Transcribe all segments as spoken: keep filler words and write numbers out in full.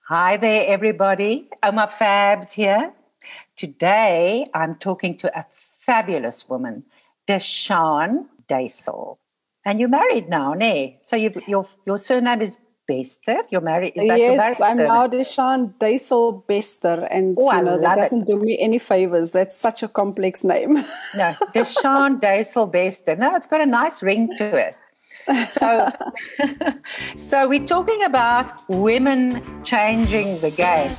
Hi there, everybody. Oma Fabs here. Today, I'm talking to a fabulous woman, Deshawn Daisel. And you're married now, ne? So you've, your your surname is Bester. You're married. Is that yes, your married I'm surname? now Deshawn Daisel Bester, and Oh, you I know that love doesn't it. do me any favors. That's such a complex name. No, Deshawn Daisel Bester. No, it's got a nice ring to it. So, so we're talking about women changing the game.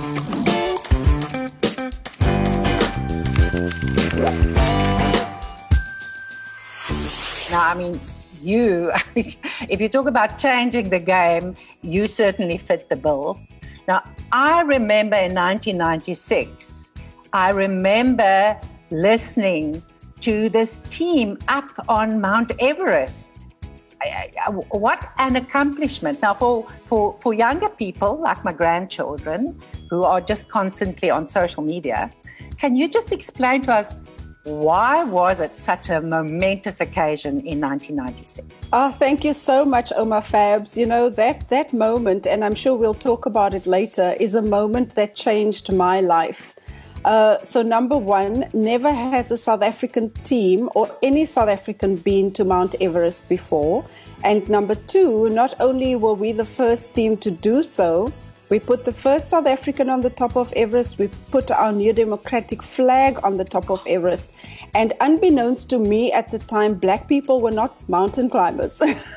Now, I mean, you, if you talk about changing the game, you certainly fit the bill. Now, I remember in nineteen ninety-six, I remember listening to this team up on Mount Everest. What an accomplishment. Now, for, for, for younger people like my grandchildren who are just constantly on social media, can you just explain to us, why was it such a momentous occasion in nineteen ninety-six? Oh, thank you so much, Oma Fabs. You know, that, that moment, and I'm sure we'll talk about it later, is a moment that changed my life. Uh, so number one, never has a South African team or any South African been to Mount Everest before. And number two, not only were we the first team to do so, we put the first South African on the top of Everest. We put our New Democratic flag on the top of Everest. And unbeknownst to me at the time, Black people were not mountain climbers.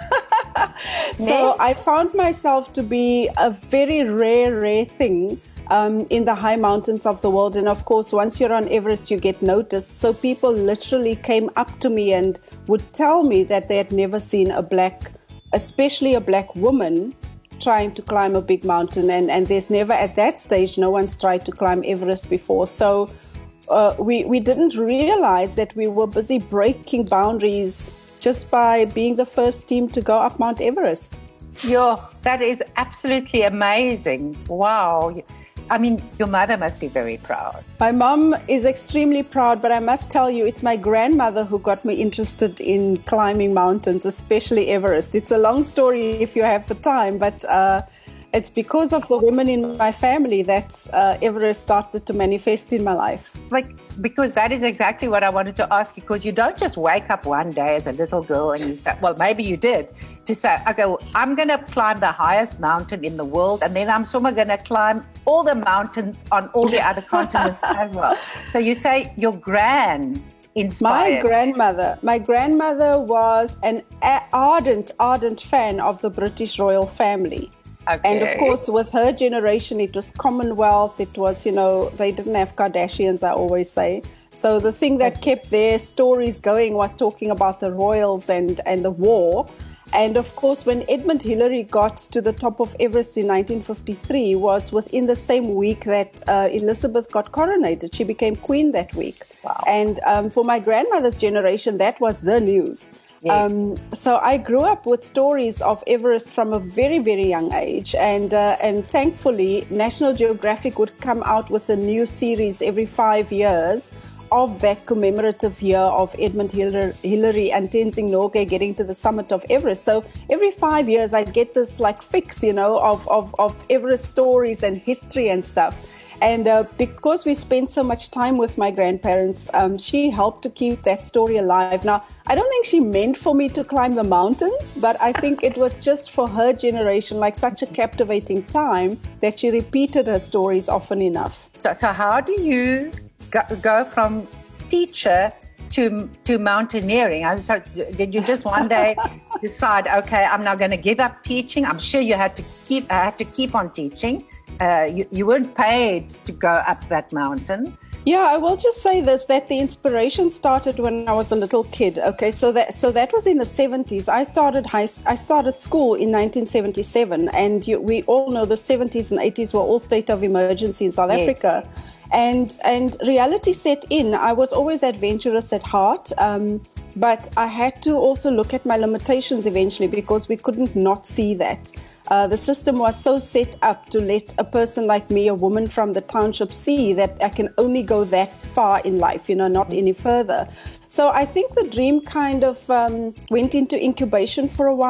So I found myself to be a very rare, rare thing um, in the high mountains of the world. And of course, once you're on Everest, you get noticed. So people literally came up to me and would tell me that they had never seen a Black, especially a Black woman, trying to climb a big mountain, and, and there's never at that stage, no one's tried to climb Everest before. So uh, we, we didn't realize that we were busy breaking boundaries just by being the first team to go up Mount Everest. Yo, that is absolutely amazing. Wow. I mean, your mother must be very proud. My mom is extremely proud, but I must tell you, it's my grandmother who got me interested in climbing mountains, especially Everest. It's a long story if you have the time, but uh, it's because of the women in my family that uh, Everest started to manifest in my life. Like, because that is exactly what I wanted to ask you, because you don't just wake up one day as a little girl and you say, well, maybe you did, to say, okay, well, I'm going to climb the highest mountain in the world, and then I'm somehow going to climb all the mountains on all the other continents as well. So you say your gran inspired. My grandmother, my grandmother was an ardent, ardent fan of the British royal family. Okay. And of course, with her generation, it was Commonwealth. It was, you know, they didn't have Kardashians, I always say. So the thing that kept their stories going was talking about the royals and, and the war. And of course, when Edmund Hillary got to the top of Everest in nineteen fifty-three, was within the same week that uh, Elizabeth got coronated. She became queen that week. Wow. And um, for my grandmother's generation, that was the news. Yes. Um, so I grew up with stories of Everest from a very, very young age. And, uh, and thankfully, National Geographic would come out with a new series every five years of that commemorative year of Edmund Hillary and Tenzing Norgay getting to the summit of Everest. So every five years I'd get this like fix, you know, of, of, of Everest stories and history and stuff. And uh, because we spent so much time with my grandparents, um, she helped to keep that story alive. Now, I don't think she meant for me to climb the mountains, but I think it was just for her generation, like such a captivating time that she repeated her stories often enough. So, so how do you go, go from teacher to to mountaineering? I was like, did you just one day decide, okay, I'm now going to give up teaching? I'm sure you had to keep, I had to keep on teaching. Uh, you, you weren't paid to go up that mountain. Yeah, I will just say this, that the inspiration started when I was a little kid. Okay, so that so that was in the seventies. I started high, I started school in nineteen seventy-seven, and you, we all know the seventies and eighties were all state of emergency in South Yes. Africa. And and reality set in. I was always adventurous at heart, um, but I had to also look at my limitations eventually because we couldn't not see that. Uh, the system was so set up to let a person like me, a woman from the township, see that I can only go that far in life, you know, not any further. So I think the dream kind of um, went into incubation for a while.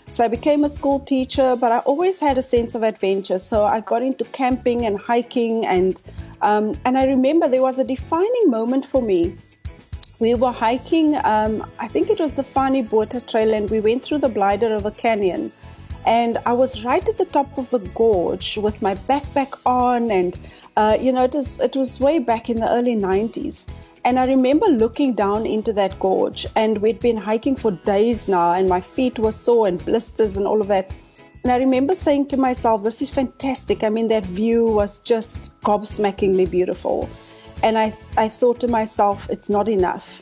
So I became a school teacher, but I always had a sense of adventure. So I got into camping and hiking, and um, and I remember there was a defining moment for me. We were hiking, um, I think it was the Fani Botha Trail, and we went through the Blyde River Canyon. And I was right at the top of the gorge with my backpack on, and uh, you know, it was it was way back in the early nineties. And I remember looking down into that gorge, and we'd been hiking for days now, and my feet were sore and blisters and all of that. And I remember saying to myself, this is fantastic. I mean, that view was just gobsmackingly beautiful. And I, I thought to myself, it's not enough.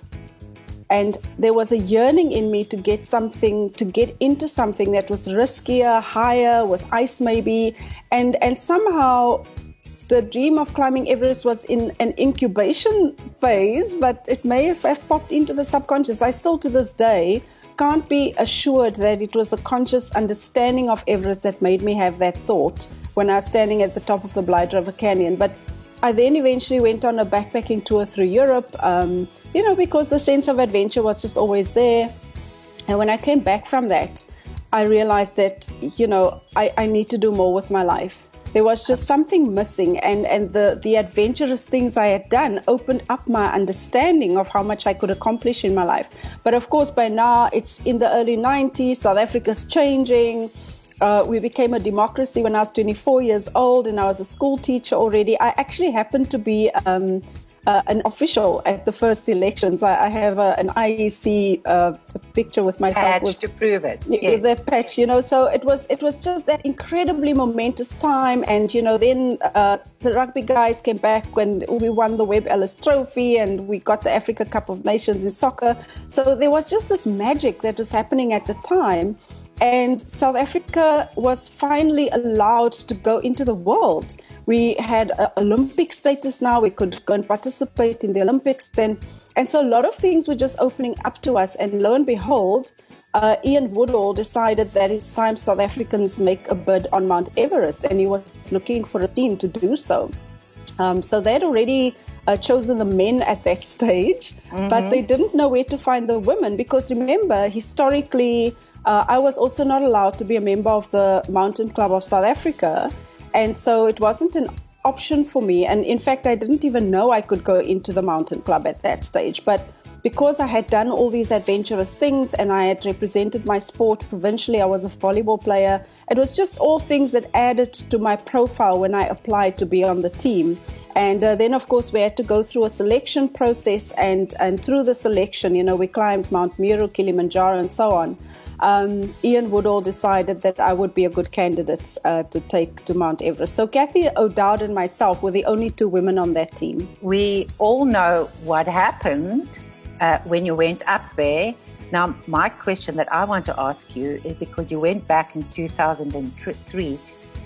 And there was a yearning in me to get something, to get into something that was riskier, higher, with ice maybe. And, and somehow the dream of climbing Everest was in an incubation phase, but it may have, have popped into the subconscious. I still to this day can't be assured that it was a conscious understanding of Everest that made me have that thought when I was standing at the top of the Blyde River Canyon. But I then eventually went on a backpacking tour through Europe, um, you know, because the sense of adventure was just always there. And when I came back from that, I realized that, you know, I, I need to do more with my life. There was just something missing, and, and the, the adventurous things I had done opened up my understanding of how much I could accomplish in my life. But of course, by now, it's in the early nineties, South Africa's changing. Uh, we became a democracy when I was twenty-four years old, and I was a school teacher already. I actually happened to be um, uh, an official at the first elections. I, I have a, an I E C uh, picture with myself. Patch with, to prove it. Yes. The patch, you know. So it was it was just that incredibly momentous time. And, you know, then uh, the rugby guys came back when we won the Webb Ellis Trophy, and we got the Africa Cup of Nations in soccer. So there was just this magic that was happening at the time. And South Africa was finally allowed to go into the world. We had uh, Olympic status now. We could go and participate in the Olympics. And, and so a lot of things were just opening up to us. And lo and behold, uh, Ian Woodall decided that it's time South Africans make a bid on Mount Everest. And he was looking for a team to do so. Um, so they had already uh, chosen the men at that stage, mm-hmm. but they didn't know where to find the women. Because remember, historically, Uh, I was also not allowed to be a member of the Mountain Club of South Africa. And so it wasn't an option for me. And in fact, I didn't even know I could go into the Mountain Club at that stage. But because I had done all these adventurous things and I had represented my sport provincially, I was a volleyball player. It was just all things that added to my profile when I applied to be on the team. And uh, then, of course, we had to go through a selection process. And, and through the selection, you know, we climbed Mount Meru, Kilimanjaro, and so on. Um, Ian Woodall decided that I would be a good candidate uh, to take to Mount Everest. So Kathy O'Dowd and myself were the only two women on that team. We all know what happened uh, when you went up there. Now, my question that I want to ask you is, because you went back in two thousand three,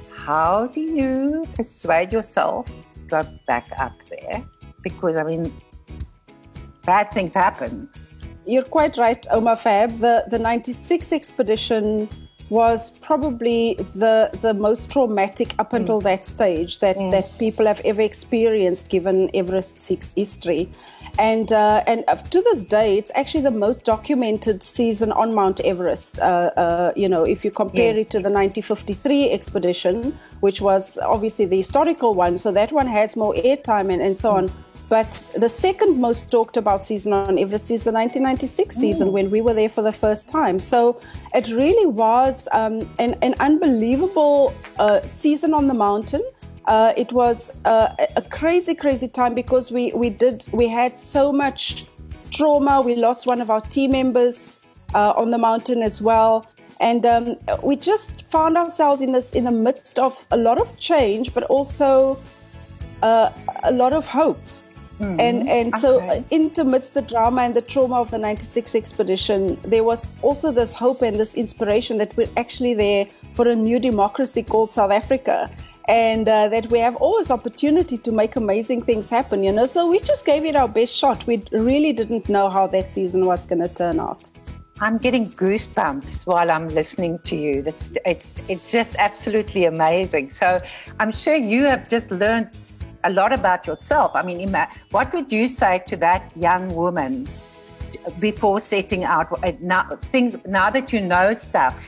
how do you persuade yourself to go back up there? Because, I mean, bad things happened. You're quite right, Omar Fab. The, the ninety-six expedition was probably the the most traumatic up until mm. that stage that, mm. that people have ever experienced, given Everest's history. And uh, and to this day, it's actually the most documented season on Mount Everest. Uh, uh, you know, if you compare yes. it to the nineteen fifty-three expedition, which was obviously the historical one, so that one has more airtime and, and so mm. on. But the second most talked about season on Everest is the nineteen ninety-six season, mm. when we were there for the first time. So it really was um, an, an unbelievable uh, season on the mountain. Uh, it was uh, a crazy, crazy time because we, we did we had so much trauma. We lost one of our team members uh, on the mountain as well. And um, we just found ourselves in this in the midst of a lot of change, but also uh, a lot of hope. Mm-hmm. And and so okay. intermidst the drama and the trauma of the ninety-six expedition, there was also this hope and this inspiration that we're actually there for a new democracy called South Africa, and uh, that we have always opportunity to make amazing things happen, you know. So we just gave it our best shot. We really didn't know how that season was going to turn out. I'm getting goosebumps while I'm listening to you. That's it's it's just absolutely amazing. So I'm sure you have just learned a lot about yourself. I mean, what would you say to that young woman before setting out now, things, now that you know stuff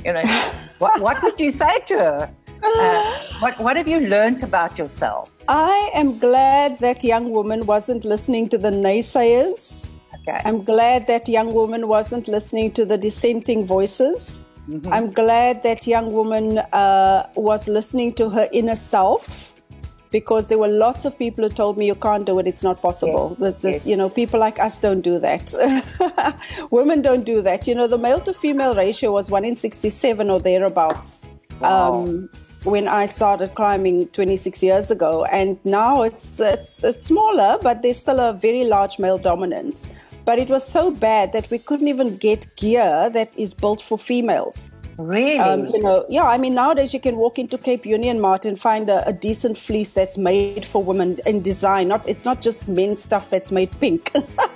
You know, what, what would you say to her? Uh, what, what have you learned about yourself? I am glad that young woman wasn't listening to the naysayers. Okay. I'm glad that young woman wasn't listening to the dissenting voices. Mm-hmm. I'm glad that young woman uh, was listening to her inner self, because there were lots of people who told me, you can't do it, it's not possible. Yes. This, Yes. You know, people like us don't do that. Women don't do that. You know, the male to female ratio was one in sixty-seven or thereabouts. Wow. Um, when I started climbing twenty-six years ago, and now it's, it's it's smaller, but there's still a very large male dominance. But it was so bad that we couldn't even get gear that is built for females. Really? Um, you know, yeah. I mean, nowadays you can walk into Cape Union Mart and find a, a decent fleece that's made for women in design. Not, it's not just men's stuff that's made pink.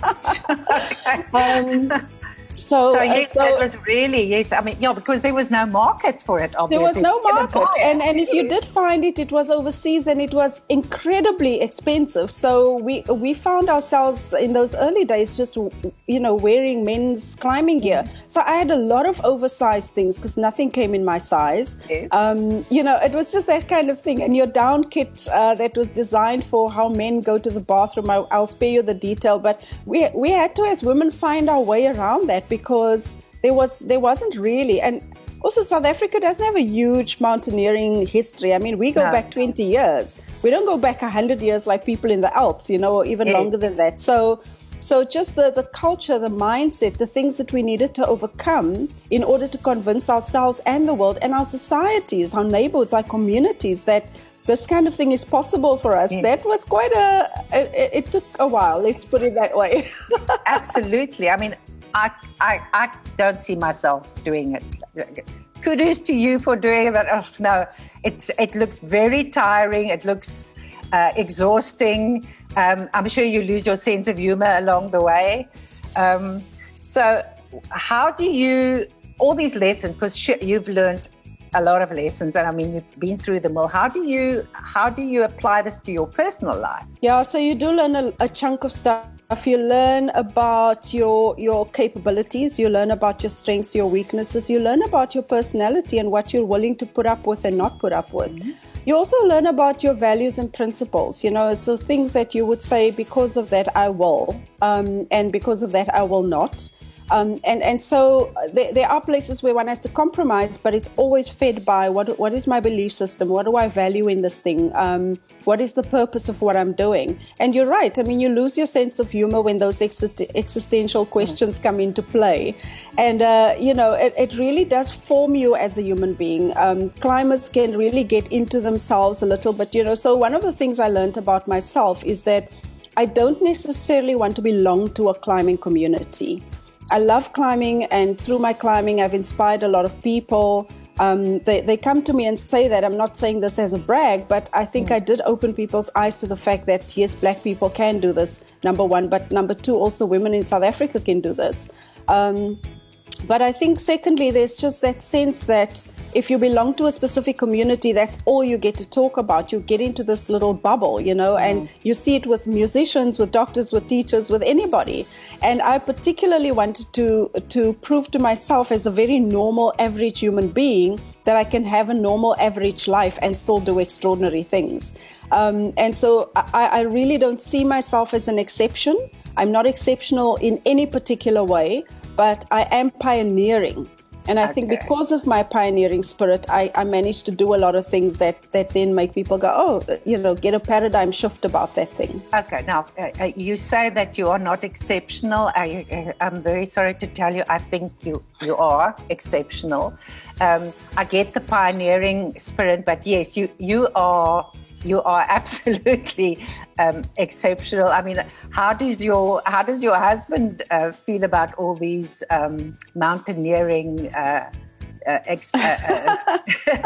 um, So, so yes, uh, so it was really, yes. I mean, yeah, because there was no market for it, obviously. There was no market. And, and if you did find it, it was overseas and it was incredibly expensive. So we we found ourselves in those early days just, you know, wearing men's climbing gear. So I had a lot of oversized things because nothing came in my size. Yes. Um, you know, it was just that kind of thing. And your down kit uh, that was designed for how men go to the bathroom, I, I'll spare you the detail. But we we had to, as women, find our way around that, because there was there wasn't really, and also South Africa doesn't have a huge mountaineering history. I mean, we go no. back twenty years. We don't go back one hundred years like people in the Alps, you know, or even yes. longer than that. So so just the, the culture, the mindset, the things that we needed to overcome in order to convince ourselves and the world and our societies, our neighborhoods, our communities, that this kind of thing is possible for us. Yes. That was quite a, it, it took a while, let's put it that way. Absolutely. I mean, I, I I don't see myself doing it. Kudos to you for doing it, but oh, no, it's it looks very tiring. It looks uh, exhausting. Um, I'm sure you lose your sense of humor along the way. Um, so how do you, all these lessons, because sh- you've learned a lot of lessons, and I mean, you've been through them all. How do you, how do you apply this to your personal life? Yeah, so you do learn a, a chunk of stuff. If you learn about your your capabilities, you learn about your strengths, your weaknesses, you learn about your personality and what you're willing to put up with and not put up with. Mm-hmm. You also learn about your values and principles, you know, so things that you would say, because of that I will, um, and because of that I will not. Um, and, and so there, there are places where one has to compromise, but it's always fed by what what is my belief system? What do I value in this thing? Um, what is the purpose of what I'm doing? And you're right. I mean, you lose your sense of humor when those ex- existential questions come into play. And, uh, you know, it, it really does form you as a human being. Um, climbers can really get into themselves a little bit, you know. So one of the things I learned about myself is that I don't necessarily want to belong to a climbing community. I love climbing, and through my climbing, I've inspired a lot of people. Um, they, they come to me and say that. I'm not saying this as a brag, but I think mm. I did open people's eyes to the fact that, yes, black people can do this, number one. But number two, also women in South Africa can do this. Um, but I think, secondly, there's just that sense that if you belong to a specific community, that's all you get to talk about. You get into this little bubble, you know, mm. and you see it with musicians, with doctors, with teachers, with anybody. And I particularly wanted to to prove to myself as a very normal, average human being that I can have a normal, average life and still do extraordinary things. Um, and so I, I really don't see myself as an exception. I'm not exceptional in any particular way, but I am pioneering. And I okay. think because of my pioneering spirit, I, I managed to do a lot of things that, that then make people go, oh, you know, get a paradigm shift about that thing. Okay. Now, uh, you say that you are not exceptional. I, uh, I'm very sorry to tell you, I think you, you are exceptional. Um, I get the pioneering spirit, but yes, you, you are... You are absolutely um, exceptional. I mean, how does your how does your husband uh, feel about all these um, mountaineering? Uh, uh, ex- uh, uh,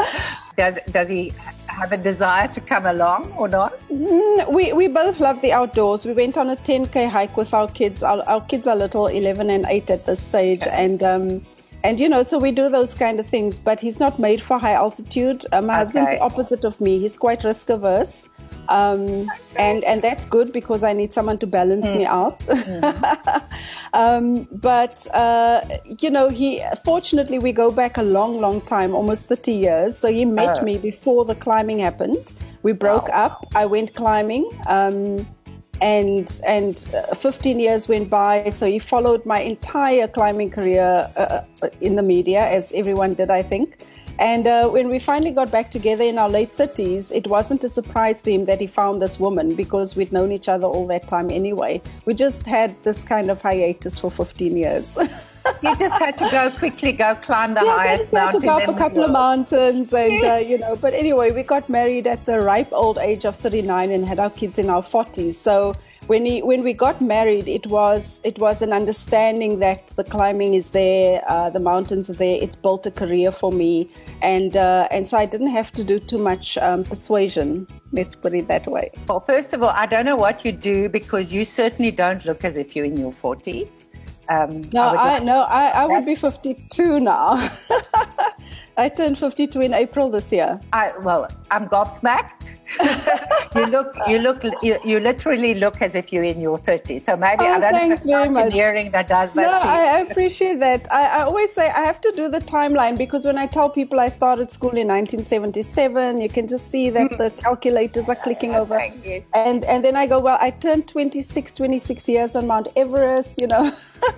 does does he have a desire to come along or not? Mm, we we both love the outdoors. We went on a ten K hike with our kids. Our, our kids are little, eleven and eight at this stage, okay. and. Um, And, you know, so we do those kind of things, but he's not made for high altitude. Uh, my okay. husband's the opposite of me. He's quite risk averse. Um, and, and that's good because I need someone to balance mm. me out. Mm-hmm. um, but, uh, you know, he, fortunately, we go back a long, long time, almost thirty years. So he met oh. me before the climbing happened. We broke wow. up. I went climbing. Um, and and fifteen years went by. So he followed my entire climbing career uh, in the media, as everyone did, I think. And uh, when we finally got back together in our late thirties, it wasn't a surprise to him that he found this woman, because we'd known each other all that time anyway. We just had this kind of hiatus for fifteen years. You just had to go quickly, go climb the yes, highest mountain. Yes, I had to go up a couple of mountains. And, yeah. uh, you know, but anyway, we got married at the ripe old age of thirty-nine and had our kids in our forties. So When he, when we got married, it was it was an understanding that the climbing is there, uh, the mountains are there. It's built a career for me, and uh, and so I didn't have to do too much um, persuasion. Let's put it that way. Well, first of all, I don't know what you do, because you certainly don't look as if you're in your forties. Um, no, I, I no, I, I would be fifty-two now. I turned fifty-two in April this year. I, well, I'm gobsmacked. you look, you look, you, you literally look as if you're in your thirties. So maybe oh, I don't know if it's mountaineering much. that does that. No, to you. I, I appreciate that. I, I always say I have to do the timeline, because when I tell people I started school in nineteen seventy-seven, you can just see that the calculators are clicking over. Thank you. And and then I go, well, I turned twenty-six, twenty-six years on Mount Everest, you know.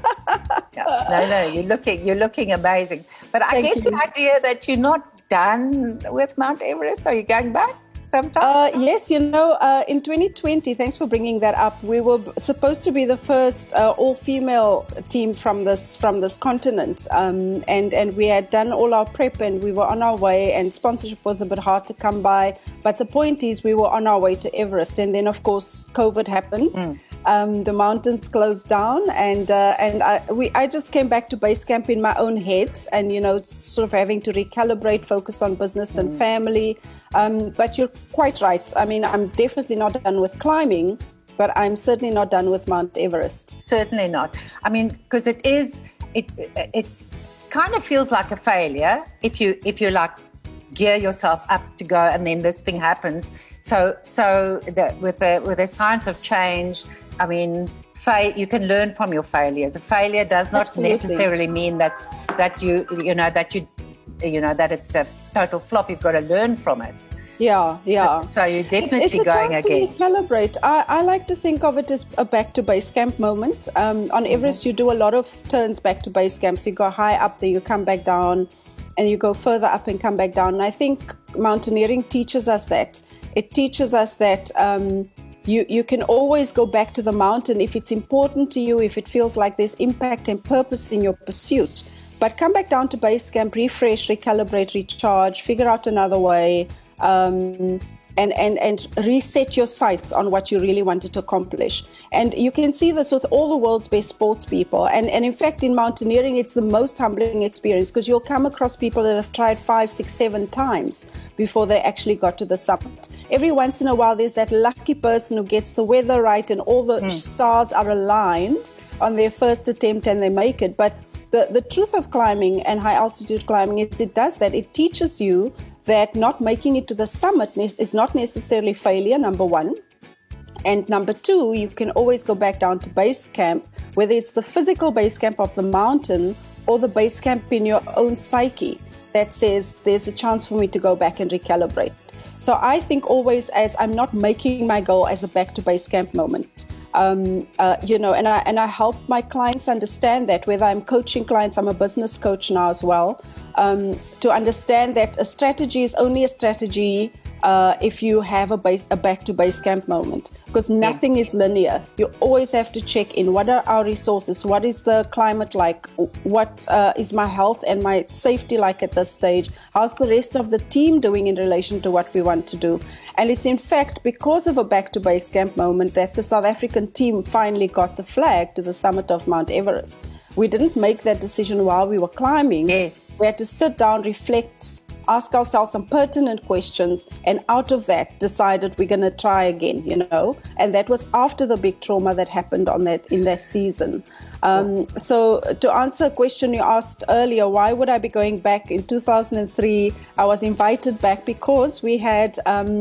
no, no, no, you're looking, you're looking amazing. But I Thank get you. the idea that you're not done with Mount Everest. Are you going back sometime? Uh, yes, you know, uh, in twenty twenty, thanks for bringing that up. We were supposed to be the first uh, all-female team from this from this continent, um, and and we had done all our prep, and we were on our way. And sponsorship was a bit hard to come by, but the point is, we were on our way to Everest, and then of course COVID happened. Mm. Um, the mountains closed down, and uh, and I, we I just came back to base camp in my own head, and you know, sort of having to recalibrate, focus on business and family. Um, but you're quite right. I mean, I'm definitely not done with climbing, but I'm certainly not done with Mount Everest. Certainly not. I mean, because it is, it it kind of feels like a failure if you if you like gear yourself up to go, and then this thing happens. So so the, with the with the science of change, I mean, fa- you can learn from your failures. A failure does not Absolutely. necessarily mean that that you you know that you you know that it's a total flop. You've got to learn from it. Yeah, yeah. So, so you're definitely it's, it's going a chance again. To recalibrate. I, I like to think of it as a back to base camp moment. Um, on Everest, mm-hmm. you do a lot of turns back to base camp. So you go high up, then you come back down, and you go further up and come back down. And I think mountaineering teaches us that. It teaches us that um, you, you can always go back to the mountain if it's important to you, if it feels like there's impact and purpose in your pursuit. But come back down to base camp, refresh, recalibrate, recharge, figure out another way, um, and, and, and reset your sights on what you really wanted to accomplish. And you can see this with all the world's best sports people. And, and in fact, in mountaineering, it's the most humbling experience, because you'll come across people that have tried five, six, seven times before they actually got to the summit. Every once in a while, there's that lucky person who gets the weather right and all the mm. stars are aligned on their first attempt and they make it. But the, the truth of climbing and high altitude climbing is it does that. It teaches you that not making it to the summit is not necessarily failure, number one. And number two, you can always go back down to base camp, whether it's the physical base camp of the mountain or the base camp in your own psyche that says there's a chance for me to go back and recalibrate. So I think always as I'm not making my goal as a back to base camp moment. Um, uh, you know, and I and I help my clients understand that, whether I'm coaching clients, I'm a business coach now as well, um, to understand that a strategy is only a strategy uh, if you have a base, a back to base camp moment, because nothing is linear. You always have to check in. What are our resources? What is the climate like? What uh, is my health and my safety like at this stage? How's the rest of the team doing in relation to what we want to do? And it's in fact because of a back to base camp moment that the South African team finally got the flag to the summit of Mount Everest. We didn't make that decision while we were climbing. Yes. We had to sit down, reflect, ask ourselves some pertinent questions, and out of that decided we're going to try again, you know. And that was after the big trauma that happened on that in that season. Um, so to answer a question you asked earlier, why would I be going back in two thousand three? I was invited back because we had um,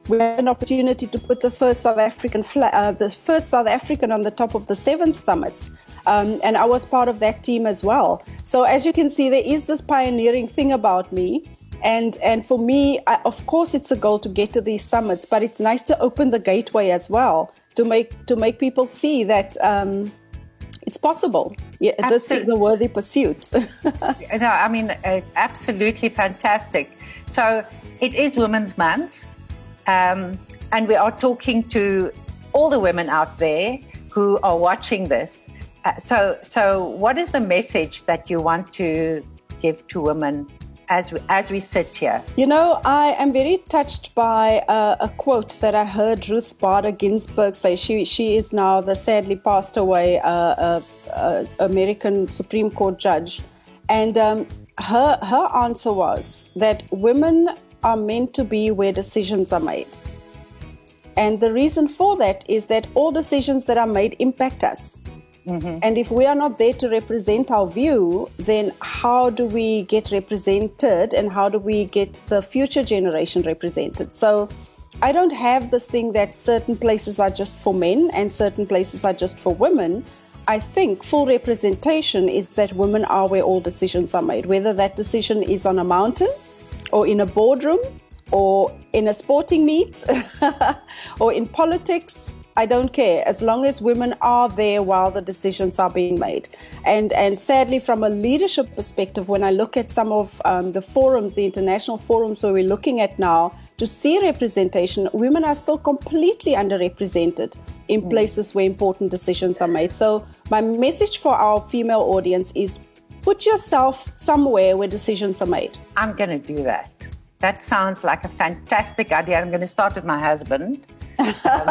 we had an opportunity to put the first South African flag, uh, the first South African on the top of the seven summits. Um, and I was part of that team as well. So as you can see, there is this pioneering thing about me. And and for me, I, of course, it's a goal to get to these summits, but it's nice to open the gateway as well to make to make people see that um, it's possible. Yeah, this is a worthy pursuit. No, I mean, uh, absolutely fantastic. So it is Women's Month, um, and we are talking to all the women out there who are watching this. Uh, so, so what is the message that you want to give to women as we, as we sit here? You know, I am very touched by uh, a quote that I heard Ruth Bader Ginsburg say. She she is now the sadly passed away uh, uh, uh, American Supreme Court judge, and um, her her answer was that women are meant to be where decisions are made, and the reason for that is that all decisions that are made impact us. Mm-hmm. And if we are not there to represent our view, then how do we get represented and how do we get the future generation represented? So I don't have this thing that certain places are just for men and certain places are just for women. I think full representation is that women are where all decisions are made, whether that decision is on a mountain or in a boardroom or in a sporting meet or in politics. I don't care, as long as women are there while the decisions are being made. And and sadly, from a leadership perspective, when I look at some of um, the forums, the international forums where we're looking at now, to see representation, women are still completely underrepresented in mm. places where important decisions are made. So my message for our female audience is put yourself somewhere where decisions are made. I'm going to do that. That sounds like a fantastic idea. I'm going to start with my husband. um,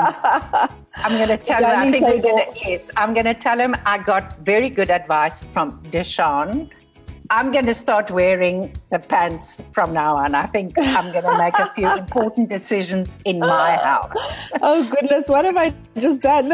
I'm going to tell him, I think we're going to, yes, I'm going to tell him I got very good advice from Deshawn. I'm going to start wearing the pants from now on. I think I'm going to make a few important decisions in my house. Oh, goodness, what have I just done?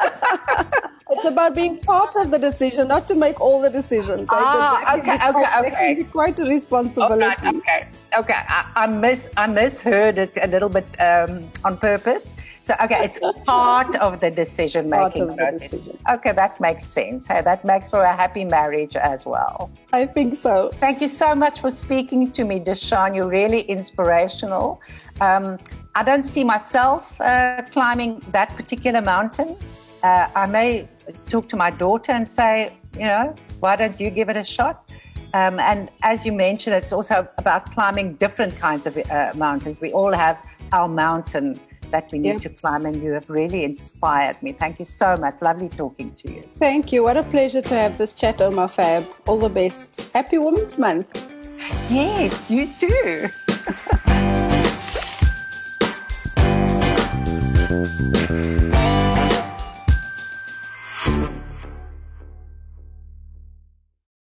It's about being part of the decision, not to make all the decisions. Ah, okay, okay, quite, okay. It's quite a responsibility. Okay, okay, okay. I, I, mis, I misheard it a little bit um, on purpose. So, okay, it's part of the decision-making process. Decision. Okay, that makes sense. Hey, that makes for a happy marriage as well. I think so. Thank you so much for speaking to me, Deshawn. You're really inspirational. Um, I don't see myself uh, climbing that particular mountain. Uh, I may talk to my daughter and say, you know, why don't you give it a shot? Um, and as you mentioned, it's also about climbing different kinds of uh, mountains. We all have our mountain that we need yep. to climb, and you have really inspired me. Thank you so much. Lovely talking to you. Thank you. What a pleasure to have this chat, Omar Fab. All the best. Happy Women's Month. Yes, you too.